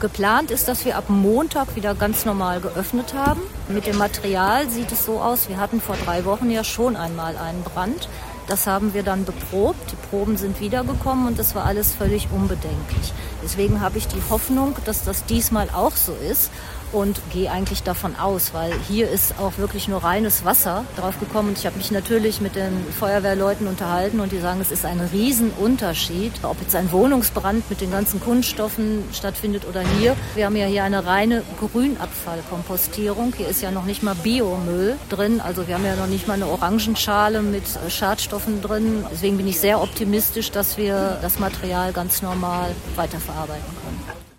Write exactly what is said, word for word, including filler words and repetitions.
Geplant ist, dass wir ab Montag wieder ganz normal geöffnet haben. Mit dem Material sieht es so aus, wir hatten vor drei Wochen ja schon einmal einen Brand. Das haben wir dann beprobt, die Proben sind wiedergekommen und das war alles völlig unbedenklich. Deswegen habe ich die Hoffnung, dass das diesmal auch so ist und gehe eigentlich davon aus, weil hier ist auch wirklich nur reines Wasser draufgekommen. Und ich habe mich natürlich mit den Feuerwehrleuten unterhalten und die sagen, es ist ein Riesenunterschied, ob jetzt ein Wohnungsbrand mit den ganzen Kunststoffen stattfindet oder hier. Wir haben ja hier eine reine Grünabfallkompostierung. Hier ist ja noch nicht mal Biomüll drin, also wir haben ja noch nicht mal eine Orangenschale mit Schadstoffen drin. Deswegen bin ich sehr optimistisch, dass wir das Material ganz normal weiterverarbeiten können.